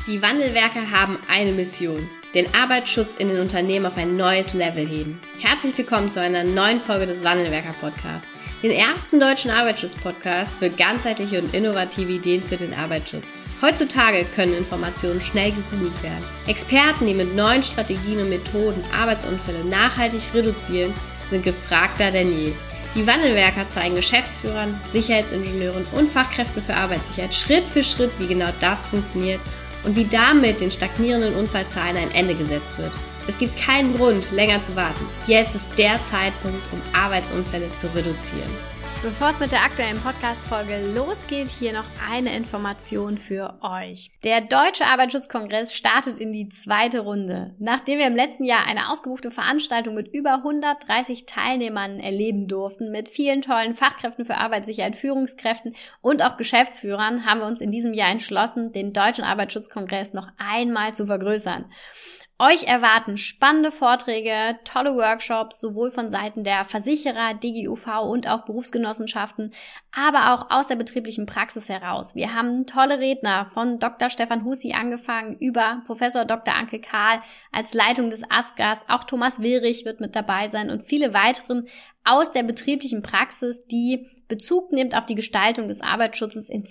Die Wandelwerker haben eine Mission: den Arbeitsschutz in den Unternehmen auf ein neues Level heben. Herzlich willkommen zu einer neuen Folge des Wandelwerker-Podcasts, den ersten deutschen Arbeitsschutz-Podcast für ganzheitliche und innovative Ideen für den Arbeitsschutz. Heutzutage können Informationen schnell gegoogelt werden. Experten, die mit neuen Strategien und Methoden Arbeitsunfälle nachhaltig reduzieren, sind gefragter denn je. Die Wandelwerker zeigen Geschäftsführern, Sicherheitsingenieuren und Fachkräften für Arbeitssicherheit Schritt für Schritt, wie genau das funktioniert und wie damit den stagnierenden Unfallzahlen ein Ende gesetzt wird. Es gibt keinen Grund, länger zu warten. Jetzt ist der Zeitpunkt, um Arbeitsunfälle zu reduzieren. Bevor es mit der aktuellen Podcast-Folge losgeht, hier noch eine Information für euch. Der Deutsche Arbeitsschutzkongress startet in die zweite Runde. Nachdem wir im letzten Jahr eine ausgebuchte Veranstaltung mit über 130 Teilnehmern erleben durften, mit vielen tollen Fachkräften für Arbeitssicherheit, Führungskräften und auch Geschäftsführern, haben wir uns in diesem Jahr entschlossen, den Deutschen Arbeitsschutzkongress noch einmal zu vergrößern. Euch erwarten spannende Vorträge, tolle Workshops, sowohl von Seiten der Versicherer, DGUV und auch Berufsgenossenschaften, aber auch aus der betrieblichen Praxis heraus. Wir haben tolle Redner von Dr. Stefan Hussi angefangen über Professor Dr. Anke Kahl als Leitung des ASGAs. Auch Thomas Willrich wird mit dabei sein und viele weiteren aus der betrieblichen Praxis, die Bezug nimmt auf die Gestaltung des Arbeitsschutzes in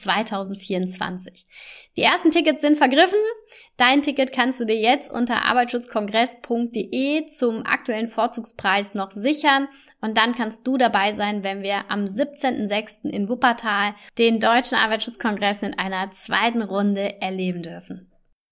2024. Die ersten Tickets sind vergriffen. Dein Ticket kannst du dir jetzt unter arbeitsschutzkongress.de zum aktuellen Vorzugspreis noch sichern und dann kannst du dabei sein, wenn wir am 17.06. in Wuppertal den Deutschen Arbeitsschutzkongress in einer zweiten Runde erleben dürfen.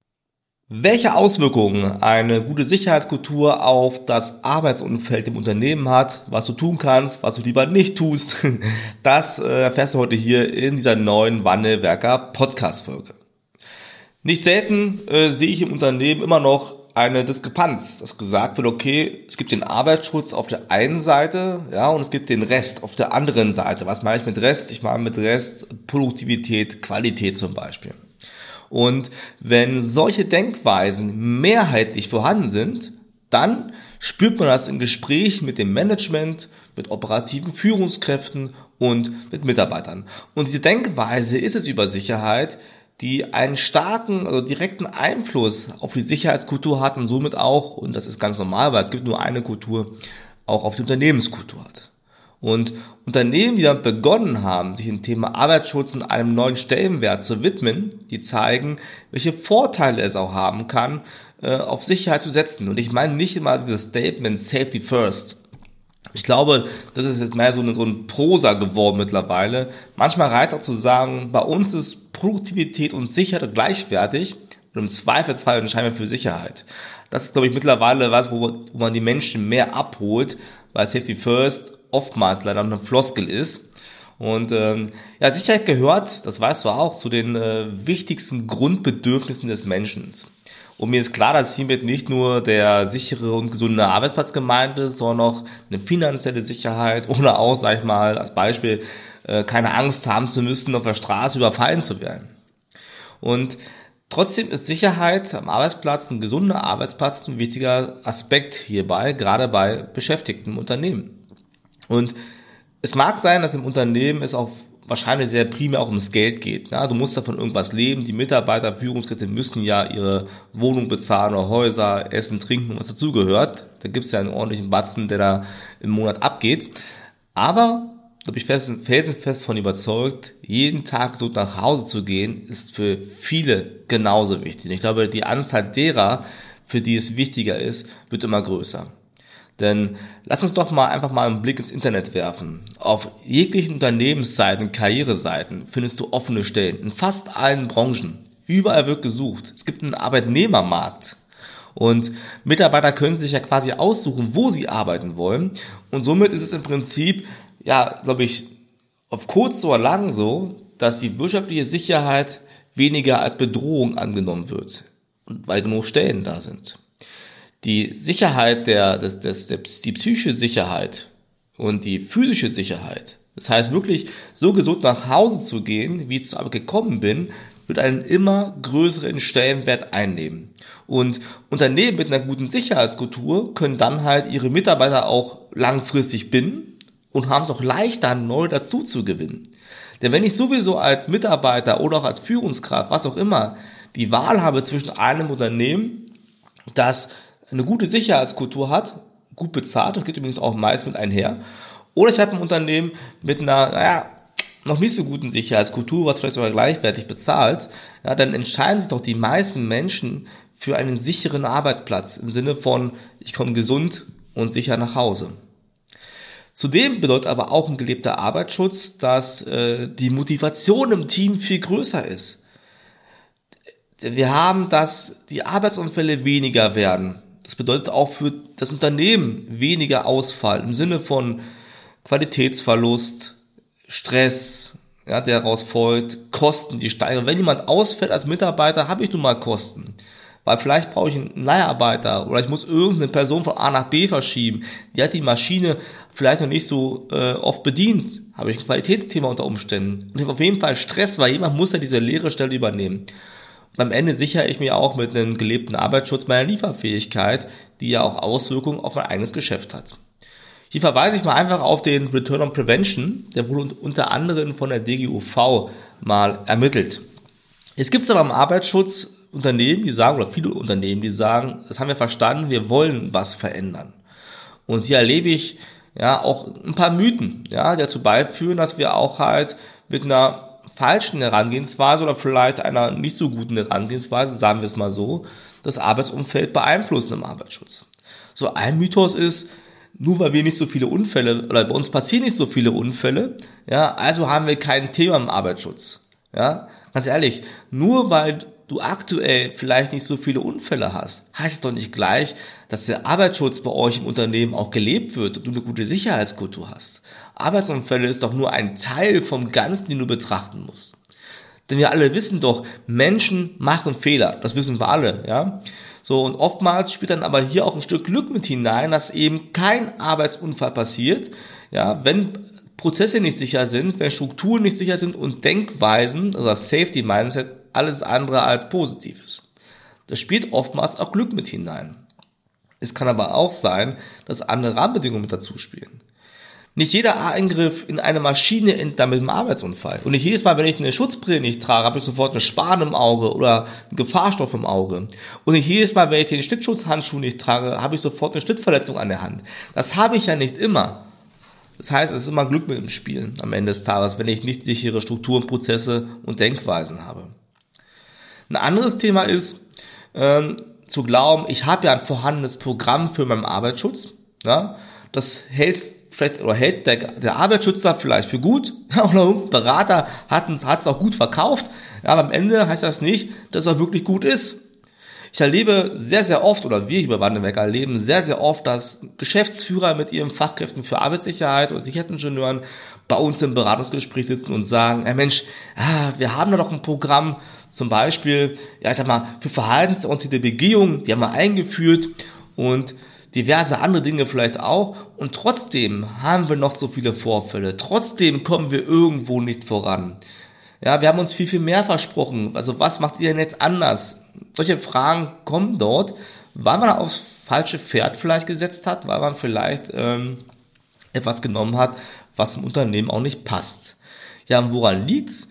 Welche Auswirkungen eine gute Sicherheitskultur auf das Arbeitsumfeld im Unternehmen hat, was du tun kannst, was du lieber nicht tust, das erfährst du heute hier in dieser neuen Wandelwerker Podcast-Folge. Nicht selten sehe ich im Unternehmen immer noch eine Diskrepanz, dass gesagt wird, okay, es gibt den Arbeitsschutz auf der einen Seite, ja, und es gibt den Rest auf der anderen Seite. Was meine ich mit Rest? Ich meine mit Rest Produktivität, Qualität zum Beispiel. Und wenn solche Denkweisen mehrheitlich vorhanden sind, dann spürt man das im Gespräch mit dem Management, mit operativen Führungskräften und mit Mitarbeitern. Und diese Denkweise ist es über Sicherheit, die einen starken, also direkten Einfluss auf die Sicherheitskultur hat und somit auch, und das ist ganz normal, weil es gibt nur eine Kultur, auch auf die Unternehmenskultur hat. Und Unternehmen, die damit begonnen haben, sich dem Thema Arbeitsschutz in einem neuen Stellenwert zu widmen, die zeigen, welche Vorteile es auch haben kann, auf Sicherheit zu setzen. Und ich meine nicht immer dieses Statement Safety First. Ich glaube, das ist jetzt mehr so ein Prosa geworden mittlerweile. Manchmal reicht auch zu sagen, bei uns ist Produktivität und Sicherheit gleichwertig und im Zweifelsfall entscheiden wir für Sicherheit. Das ist, glaube ich, mittlerweile was, wo man die Menschen mehr abholt, weil Safety First oftmals leider eine Floskel ist. Und Sicherheit gehört, das weißt du auch, zu den wichtigsten Grundbedürfnissen des Menschen. Und mir ist klar, dass hiermit nicht nur der sichere und gesunde Arbeitsplatz gemeint ist, sondern auch eine finanzielle Sicherheit oder auch, sag ich mal, als Beispiel, keine Angst haben zu müssen, auf der Straße überfallen zu werden. Und trotzdem ist Sicherheit am Arbeitsplatz, ein gesunder Arbeitsplatz, ein wichtiger Aspekt hierbei, gerade bei Beschäftigten im Unternehmen. Und es mag sein, dass im Unternehmen es auch wahrscheinlich sehr primär auch ums Geld geht. Na, du musst davon irgendwas leben. Die Mitarbeiter, Führungskräfte müssen ja ihre Wohnung bezahlen oder Häuser, Essen, Trinken und was dazugehört. Da gibt es ja einen ordentlichen Batzen, der da im Monat abgeht. Aber da bin ich felsenfest davon überzeugt, jeden Tag so nach Hause zu gehen, ist für viele genauso wichtig. Ich glaube, die Anzahl derer, für die es wichtiger ist, wird immer größer. Denn lass uns doch einfach mal einen Blick ins Internet werfen. Auf jeglichen Unternehmensseiten, Karriereseiten findest du offene Stellen in fast allen Branchen. Überall wird gesucht. Es gibt einen Arbeitnehmermarkt. Und Mitarbeiter können sich ja quasi aussuchen, wo sie arbeiten wollen. Und somit ist es im Prinzip, glaube ich, auf kurz oder lang so, dass die wirtschaftliche Sicherheit weniger als Bedrohung angenommen wird. Und weil genug Stellen da sind. Die Sicherheit, die psychische Sicherheit und die physische Sicherheit, das heißt wirklich so gesund nach Hause zu gehen, wie ich zur Arbeit gekommen bin, wird einen immer größeren Stellenwert einnehmen. Und Unternehmen mit einer guten Sicherheitskultur können dann halt ihre Mitarbeiter auch langfristig binden und haben es auch leichter, neu dazu zu gewinnen. Denn wenn ich sowieso als Mitarbeiter oder auch als Führungskraft, was auch immer, die Wahl habe zwischen einem Unternehmen, das eine gute Sicherheitskultur hat, gut bezahlt, das geht übrigens auch meist mit einher, oder ich habe ein Unternehmen mit einer, noch nicht so guten Sicherheitskultur, was vielleicht sogar gleichwertig bezahlt, ja, dann entscheiden sich doch die meisten Menschen für einen sicheren Arbeitsplatz im Sinne von, ich komme gesund und sicher nach Hause. Zudem bedeutet aber auch ein gelebter Arbeitsschutz, dass die Motivation im Team viel größer ist. Wir haben, dass die Arbeitsunfälle weniger werden. Das bedeutet auch für das Unternehmen weniger Ausfall im Sinne von Qualitätsverlust, Stress, ja, der daraus folgt, Kosten, die steigen. Wenn jemand ausfällt als Mitarbeiter, habe ich nun mal Kosten. Weil vielleicht brauche ich einen Leiharbeiter oder ich muss irgendeine Person von A nach B verschieben. Die hat die Maschine vielleicht noch nicht so oft bedient. Habe ich ein Qualitätsthema unter Umständen. Und ich habe auf jeden Fall Stress, weil jemand muss ja diese leere Stelle übernehmen. Und am Ende sichere ich mir auch mit einem gelebten Arbeitsschutz meine Lieferfähigkeit, die ja auch Auswirkungen auf mein eigenes Geschäft hat. Hier verweise ich mal einfach auf den Return on Prevention, der wurde unter anderem von der DGUV mal ermittelt. Es gibt aber im Arbeitsschutz Unternehmen, die sagen, oder viele Unternehmen, die sagen, das haben wir verstanden, wir wollen was verändern. Und hier erlebe ich ja auch ein paar Mythen, ja, die dazu beiführen, dass wir auch halt mit einer falschen Herangehensweise oder vielleicht einer nicht so guten Herangehensweise, sagen wir es mal so, das Arbeitsumfeld beeinflussen im Arbeitsschutz. So ein Mythos ist, nur weil wir nicht so viele Unfälle, oder bei uns passieren nicht so viele Unfälle, ja, also haben wir kein Thema im Arbeitsschutz. Ja, ganz ehrlich, nur weil du aktuell vielleicht nicht so viele Unfälle hast, heißt es doch nicht gleich, dass der Arbeitsschutz bei euch im Unternehmen auch gelebt wird und du eine gute Sicherheitskultur hast. Arbeitsunfälle ist doch nur ein Teil vom Ganzen, den du betrachten musst. Denn wir alle wissen doch, Menschen machen Fehler. Das wissen wir alle, ja. So, und oftmals spielt dann aber hier auch ein Stück Glück mit hinein, dass eben kein Arbeitsunfall passiert, ja, wenn Prozesse nicht sicher sind, wenn Strukturen nicht sicher sind und Denkweisen, also das Safety Mindset, alles andere als positiv ist. Das spielt oftmals auch Glück mit hinein. Es kann aber auch sein, dass andere Rahmenbedingungen mit dazu spielen. Nicht jeder Eingriff in eine Maschine endet damit im Arbeitsunfall. Und nicht jedes Mal, wenn ich eine Schutzbrille nicht trage, habe ich sofort eine Span im Auge oder einen Gefahrstoff im Auge. Und nicht jedes Mal, wenn ich den Schlittschutzhandschuh nicht trage, habe ich sofort eine Schnittverletzung an der Hand. Das habe ich ja nicht immer. Das heißt, es ist immer Glück mit im Spiel am Ende des Tages, wenn ich nicht sichere Strukturen, Prozesse und Denkweisen habe. Ein anderes Thema ist, zu glauben, ich habe ja ein vorhandenes Programm für meinen Arbeitsschutz. Ja, das hält der Arbeitsschützer vielleicht für gut, oder ein Berater hat es auch gut verkauft, ja, aber am Ende heißt das nicht, dass er wirklich gut ist. Ich erlebe sehr, sehr oft, oder wir hier bei Wandelwerk erleben sehr, sehr oft, dass Geschäftsführer mit ihren Fachkräften für Arbeitssicherheit und Sicherheitsingenieuren bei uns im Beratungsgespräch sitzen und sagen, Mensch, wir haben da doch ein Programm, zum Beispiel, für verhaltensorientierte Begehung, die haben wir eingeführt und diverse andere Dinge vielleicht auch, und trotzdem haben wir noch so viele Vorfälle, trotzdem kommen wir irgendwo nicht voran. Ja, wir haben uns viel, viel mehr versprochen, also was macht ihr denn jetzt anders? Solche Fragen kommen dort, weil man aufs falsche Pferd vielleicht gesetzt hat, weil man vielleicht etwas genommen hat, was im Unternehmen auch nicht passt. Ja, und woran liegt's?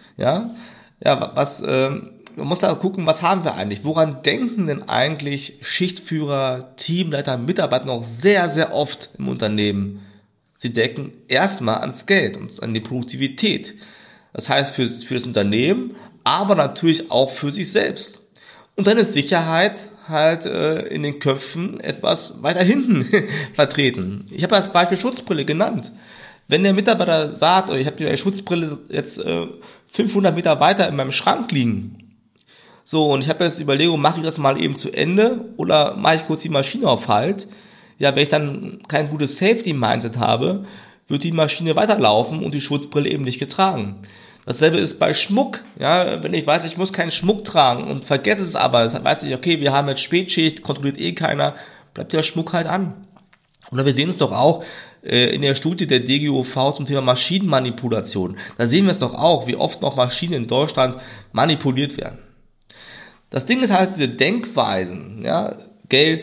Man muss da gucken, was haben wir eigentlich? Woran denken denn eigentlich Schichtführer, Teamleiter, Mitarbeiter noch sehr, sehr oft im Unternehmen? Sie denken erstmal ans Geld und an die Produktivität. Das heißt für das Unternehmen, aber natürlich auch für sich selbst. Und dann ist Sicherheit halt in den Köpfen etwas weiter hinten vertreten. Ich habe als Beispiel Schutzbrille genannt. Wenn der Mitarbeiter sagt, ich habe die Schutzbrille jetzt 500 Meter weiter in meinem Schrank liegen, so, und ich habe jetzt die Überlegung, mache ich das mal eben zu Ende oder mache ich kurz die Maschine auf Halt? Ja, wenn ich dann kein gutes Safety-Mindset habe, wird die Maschine weiterlaufen und die Schutzbrille eben nicht getragen. Dasselbe ist bei Schmuck. Ja, wenn ich weiß, ich muss keinen Schmuck tragen und vergesse es aber, das weiß ich, okay, wir haben jetzt Spätschicht, kontrolliert keiner, bleibt der Schmuck halt an. Oder wir sehen es doch auch in der Studie der DGUV zum Thema Maschinenmanipulation. Da sehen wir es doch auch, wie oft noch Maschinen in Deutschland manipuliert werden. Das Ding ist halt diese Denkweisen, ja, Geld,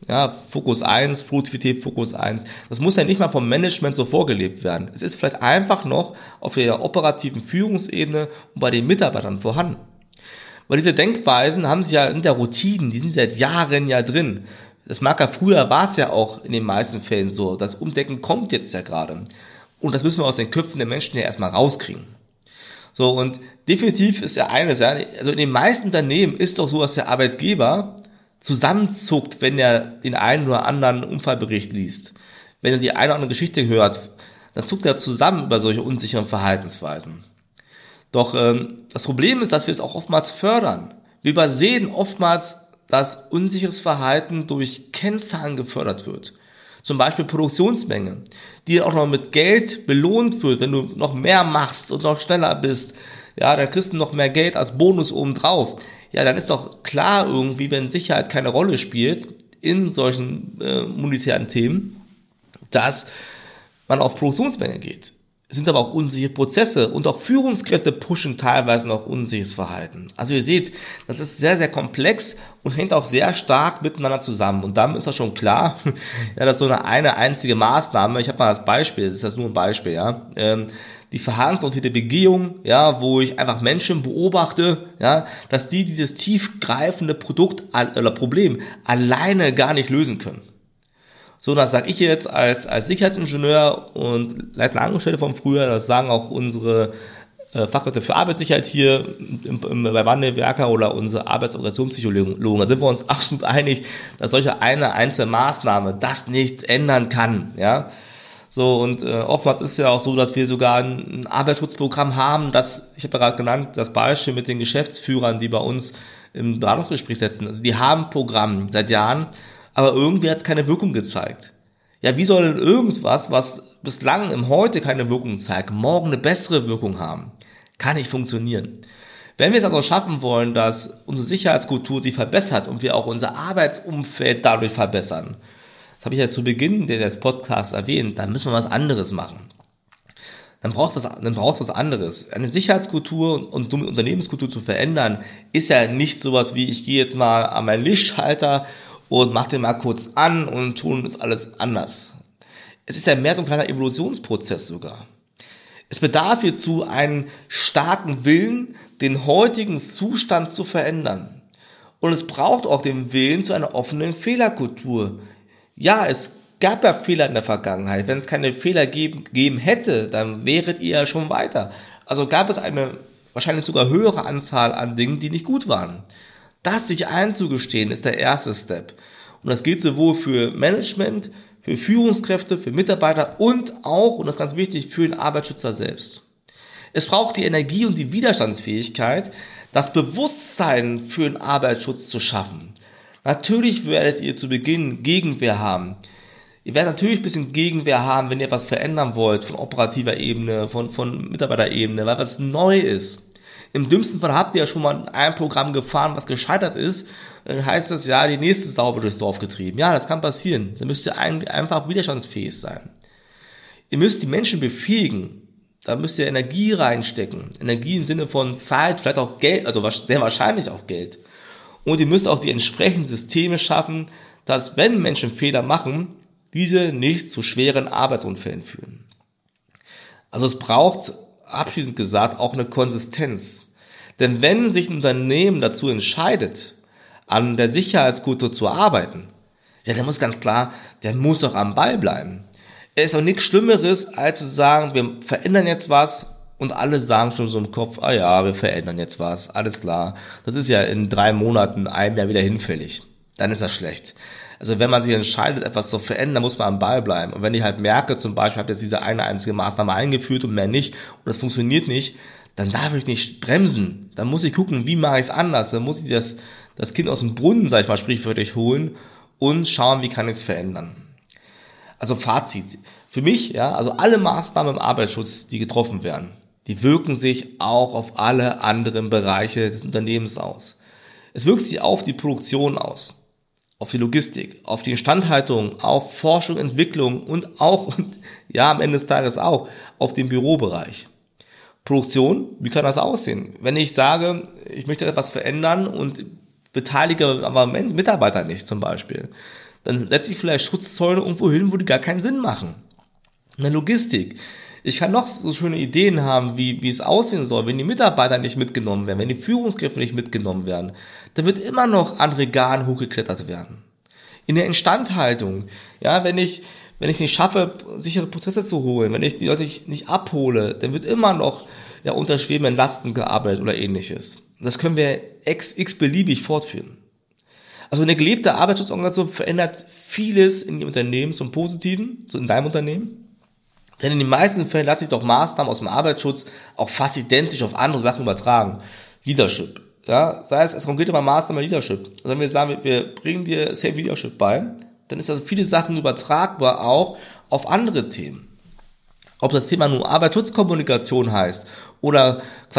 Ja, Fokus 1, Produktivität, Fokus 1. Das muss ja nicht mal vom Management so vorgelebt werden. Es ist vielleicht einfach noch auf der operativen Führungsebene und bei den Mitarbeitern vorhanden. Weil diese Denkweisen haben sie ja in der Routine, die sind seit Jahren ja drin. Das mag ja früher, war es ja auch in den meisten Fällen so. Das Umdenken kommt jetzt ja gerade. Und das müssen wir aus den Köpfen der Menschen ja erstmal rauskriegen. So, und definitiv ist ja eines, ja, also in den meisten Unternehmen ist doch so, dass der Arbeitgeber zusammenzuckt, wenn er den einen oder anderen Unfallbericht liest. Wenn er die eine oder andere Geschichte hört, dann zuckt er zusammen über solche unsicheren Verhaltensweisen. Doch das Problem ist, dass wir es auch oftmals fördern. Wir übersehen oftmals, dass unsicheres Verhalten durch Kennzahlen gefördert wird. Zum Beispiel Produktionsmenge, die auch noch mit Geld belohnt wird, wenn du noch mehr machst und noch schneller bist. Ja, dann kriegst du noch mehr Geld als Bonus obendrauf. Ja, dann ist doch klar irgendwie, wenn Sicherheit keine Rolle spielt in solchen monetären Themen, dass man auf Produktionsmenge geht. Es sind aber auch unsichere Prozesse und auch Führungskräfte pushen teilweise noch unsicheres Verhalten. Also ihr seht, das ist sehr, sehr komplex und hängt auch sehr stark miteinander zusammen. Und dann ist das schon klar, ja, dass so eine einzige Maßnahme, ich habe mal das Beispiel, das ist das nur ein Beispiel, ja, die verhaltensorientierte Begehung, ja, wo ich einfach Menschen beobachte, ja, dass die dieses tiefgreifende Problem alleine gar nicht lösen können. So, das sage ich jetzt als Sicherheitsingenieur und leitende Angestellte vom Frühjahr, das sagen auch unsere Fachkräfte für Arbeitssicherheit hier bei Wandelwerker oder unsere Arbeitsorganisationspsychologen. Da sind wir uns absolut einig, dass solche eine einzelne Maßnahme das nicht ändern kann, ja. So, und oftmals ist es ja auch so, dass wir sogar ein Arbeitsschutzprogramm haben, ich habe ja gerade genannt, das Beispiel mit den Geschäftsführern, die bei uns im Beratungsgespräch sitzen. Also die haben ein Programm seit Jahren, aber irgendwie hat es keine Wirkung gezeigt. Ja, wie soll denn irgendwas, was bislang im Heute keine Wirkung zeigt, morgen eine bessere Wirkung haben? Kann nicht funktionieren. Wenn wir es also schaffen wollen, dass unsere Sicherheitskultur sich verbessert und wir auch unser Arbeitsumfeld dadurch verbessern, das habe ich ja zu Beginn des Podcasts erwähnt, dann müssen wir was anderes machen. Dann braucht was anderes. Eine Sicherheitskultur und eine Unternehmenskultur zu verändern, ist ja nicht sowas wie, ich gehe jetzt mal an meinen Lichtschalter und mach den mal kurz an und schon ist alles anders. Es ist ja mehr so ein kleiner Evolutionsprozess sogar. Es bedarf hierzu einen starken Willen, den heutigen Zustand zu verändern. Und es braucht auch den Willen zu einer offenen Fehlerkultur. Ja, es gab ja Fehler in der Vergangenheit. Wenn es keine Fehler gegeben hätte, dann wäret ihr ja schon weiter. Also gab es eine wahrscheinlich sogar höhere Anzahl an Dingen, die nicht gut waren. Das sich einzugestehen, ist der erste Step. Und das gilt sowohl für Management, für Führungskräfte, für Mitarbeiter und auch, und das ist ganz wichtig, für den Arbeitsschützer selbst. Es braucht die Energie und die Widerstandsfähigkeit, das Bewusstsein für den Arbeitsschutz zu schaffen. Natürlich werdet ihr zu Beginn Gegenwehr haben. Ihr werdet natürlich ein bisschen Gegenwehr haben, wenn ihr etwas verändern wollt, von operativer Ebene, von Mitarbeiterebene, weil was neu ist. Im dümmsten Fall habt ihr ja schon mal ein Programm gefahren, was gescheitert ist. Dann heißt das, ja, die nächste Sau wird durchs Dorf getrieben. Ja, das kann passieren. Dann müsst ihr einfach widerstandsfähig sein. Ihr müsst die Menschen befähigen. Da müsst ihr Energie reinstecken. Energie im Sinne von Zeit, vielleicht auch Geld, also sehr wahrscheinlich auch Geld. Und ihr müsst auch die entsprechenden Systeme schaffen, dass, wenn Menschen Fehler machen, diese nicht zu schweren Arbeitsunfällen führen. Also es braucht, abschließend gesagt, auch eine Konsistenz. Denn wenn sich ein Unternehmen dazu entscheidet, an der Sicherheitskultur zu arbeiten, ja, der muss ganz klar, der muss auch am Ball bleiben. Es ist auch nichts Schlimmeres, als zu sagen, wir verändern jetzt was und alle sagen schon so im Kopf, ah ja, wir verändern jetzt was, alles klar. Das ist ja in 3 Monaten, einem Jahr wieder hinfällig. Dann ist das schlecht. Also wenn man sich entscheidet, etwas zu verändern, muss man am Ball bleiben. Und wenn ich halt merke, zum Beispiel, ich habe jetzt diese eine einzige Maßnahme eingeführt und mehr nicht, und das funktioniert nicht, dann darf ich nicht bremsen. Dann muss ich gucken, wie mache ich es anders. Dann muss ich das Kind aus dem Brunnen, sag ich mal, sprichwörtlich holen und schauen, wie kann ich es verändern. Also Fazit. Für mich, ja, also alle Maßnahmen im Arbeitsschutz, die getroffen werden, die wirken sich auch auf alle anderen Bereiche des Unternehmens aus. Es wirkt sich auf die Produktion aus, auf die Logistik, auf die Instandhaltung, auf Forschung, Entwicklung und auch, ja, am Ende des Tages auch, auf den Bürobereich. Produktion, wie kann das aussehen? Wenn ich sage, ich möchte etwas verändern und beteilige aber Mitarbeiter nicht zum Beispiel, Dann setze ich vielleicht Schutzzäune irgendwo hin, wo die gar keinen Sinn machen. In der Logistik. Ich kann noch so schöne Ideen haben, wie es aussehen soll, wenn die Mitarbeiter nicht mitgenommen werden, wenn die Führungskräfte nicht mitgenommen werden. Da wird immer noch an Regalen hochgeklettert werden. In der Instandhaltung, ja, wenn ich nicht schaffe, sichere Prozesse zu holen, wenn ich die Leute nicht abhole, dann wird immer noch unter schwebenden Lasten gearbeitet oder ähnliches. Das können wir x-beliebig fortführen. Also eine gelebte Arbeitsschutzorganisation verändert vieles in die Unternehmen zum Positiven, so in deinem Unternehmen. Denn in den meisten Fällen lassen sich doch Maßnahmen aus dem Arbeitsschutz auch fast identisch auf andere Sachen übertragen. Leadership. Ja, sei es als konkrete Maßnahme Leadership. Also wenn wir sagen, wir bringen dir Safe Leadership bei, dann ist also viele Sachen übertragbar auch auf andere Themen. Ob das Thema nur Arbeitsschutzkommunikation heißt oder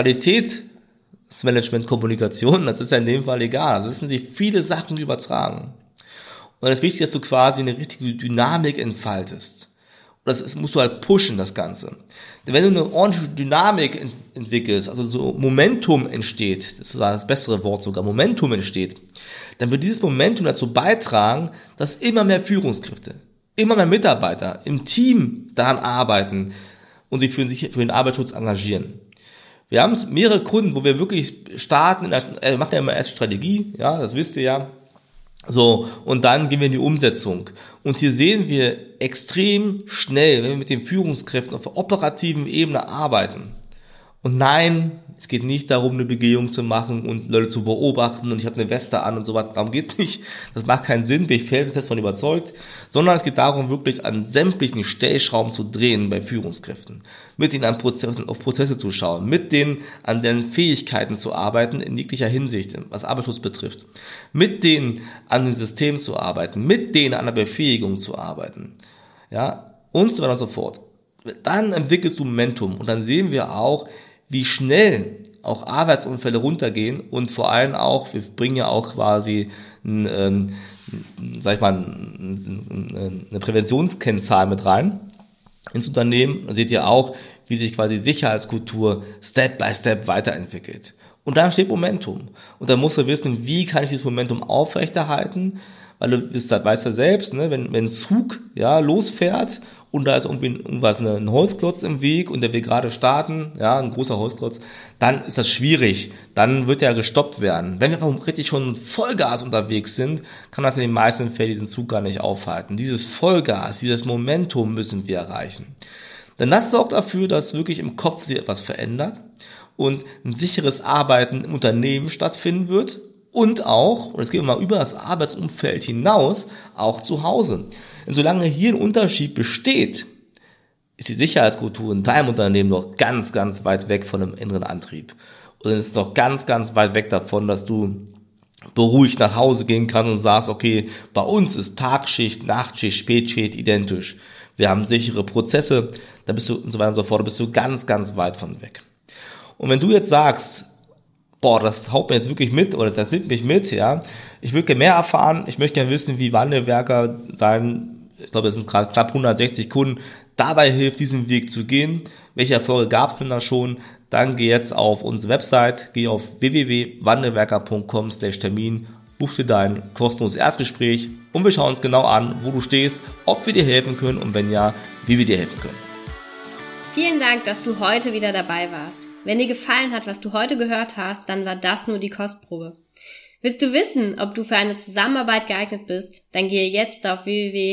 Qualitätsmanagement-Kommunikation, das ist ja in dem Fall egal. Also es sind sich viele Sachen übertragen. Und dann ist wichtig, dass du quasi eine richtige Dynamik entfaltest. Das musst du halt pushen, das Ganze. Denn wenn du eine ordentliche Dynamik entwickelst, also so Momentum entsteht, das ist das bessere Wort sogar, Momentum entsteht, dann wird dieses Momentum dazu beitragen, dass immer mehr Führungskräfte, immer mehr Mitarbeiter im Team daran arbeiten und sich für den Arbeitsschutz engagieren. Wir haben mehrere Kunden, wo wir wirklich starten, wir machen ja immer erst Strategie, ja, das wisst ihr ja. So, und dann gehen wir in die Umsetzung. Und hier sehen wir extrem schnell, wenn wir mit den Führungskräften auf der operativen Ebene arbeiten. Und nein, es geht nicht darum, eine Begehung zu machen und Leute zu beobachten und ich habe eine Weste an und so was. Darum geht's nicht. Das macht keinen Sinn, bin ich felsenfest von überzeugt. Sondern es geht darum, wirklich an sämtlichen Stellschrauben zu drehen bei Führungskräften. Mit denen auf Prozesse zu schauen. Mit denen an den Fähigkeiten zu arbeiten in jeglicher Hinsicht, was Arbeitsschutz betrifft. Mit denen an den Systemen zu arbeiten. Mit denen an der Befähigung zu arbeiten. Ja, und so weiter und so fort. Dann entwickelst du Momentum und dann sehen wir auch, wie schnell auch Arbeitsunfälle runtergehen und vor allem auch, wir bringen ja auch quasi eine Präventionskennzahl mit rein ins Unternehmen. Dann seht ihr auch, wie sich quasi Sicherheitskultur Step by Step weiterentwickelt. Und da steht Momentum. Und dann musst du wissen, wie kann ich dieses Momentum aufrechterhalten? Weil du weißt ja selbst, ne, wenn ein Zug losfährt und da ist irgendwie ein Holzklotz im Weg und der will gerade starten, ein großer Holzklotz, dann ist das schwierig. Dann wird der gestoppt werden. Wenn wir einfach richtig schon Vollgas unterwegs sind, kann das in den meisten Fällen diesen Zug gar nicht aufhalten. Dieses Vollgas, dieses Momentum müssen wir erreichen. Denn das sorgt dafür, dass wirklich im Kopf sich etwas verändert und ein sicheres Arbeiten im Unternehmen stattfinden wird. Und auch, und es geht mal über das Arbeitsumfeld hinaus, auch zu Hause. Denn solange hier ein Unterschied besteht, ist die Sicherheitskultur in deinem Unternehmen noch ganz, ganz weit weg von einem inneren Antrieb. Und es ist noch ganz, ganz weit weg davon, dass du beruhigt nach Hause gehen kannst und sagst, okay, bei uns ist Tagschicht, Nachtschicht, Spätschicht identisch. Wir haben sichere Prozesse, da bist du und so weiter und so fort, da bist du ganz, ganz weit von weg. Und wenn du jetzt sagst, das haut mir jetzt wirklich mit oder das nimmt mich mit, ich würde gerne mehr erfahren, ich möchte gerne wissen, wie Wandelwerker sein, ich glaube, es sind gerade knapp 160 Kunden, dabei hilft, diesen Weg zu gehen. Welche Erfolge gab es denn da schon? Dann geh jetzt auf unsere Website, geh auf www.wandelwerker.com/Termin, buch dir dein kostenloses Erstgespräch und wir schauen uns genau an, wo du stehst, ob wir dir helfen können und wenn ja, wie wir dir helfen können. Vielen Dank, dass du heute wieder dabei warst. Wenn dir gefallen hat, was du heute gehört hast, dann war das nur die Kostprobe. Willst du wissen, ob du für eine Zusammenarbeit geeignet bist? Dann gehe jetzt auf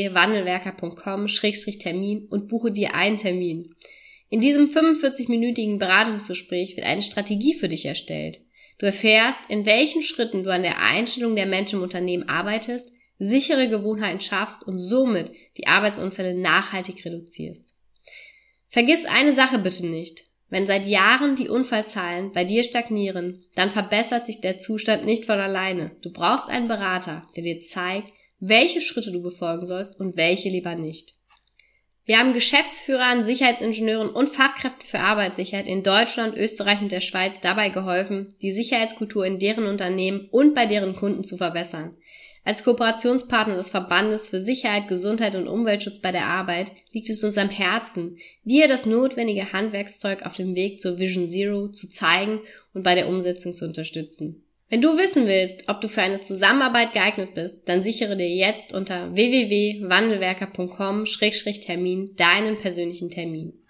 www.wandelwerker.com/Termin und buche dir einen Termin. In diesem 45-minütigen Beratungsgespräch wird eine Strategie für dich erstellt. Du erfährst, in welchen Schritten du an der Einstellung der Menschen im Unternehmen arbeitest, sichere Gewohnheiten schaffst und somit die Arbeitsunfälle nachhaltig reduzierst. Vergiss eine Sache bitte nicht. Wenn seit Jahren die Unfallzahlen bei dir stagnieren, dann verbessert sich der Zustand nicht von alleine. Du brauchst einen Berater, der dir zeigt, welche Schritte du befolgen sollst und welche lieber nicht. Wir haben Geschäftsführern, Sicherheitsingenieuren und Fachkräften für Arbeitssicherheit in Deutschland, Österreich und der Schweiz dabei geholfen, die Sicherheitskultur in deren Unternehmen und bei deren Kunden zu verbessern. Als Kooperationspartner des Verbandes für Sicherheit, Gesundheit und Umweltschutz bei der Arbeit liegt es uns am Herzen, dir das notwendige Handwerkszeug auf dem Weg zur Vision Zero zu zeigen und bei der Umsetzung zu unterstützen. Wenn du wissen willst, ob du für eine Zusammenarbeit geeignet bist, dann sichere dir jetzt unter www.wandelwerker.com/Termin deinen persönlichen Termin.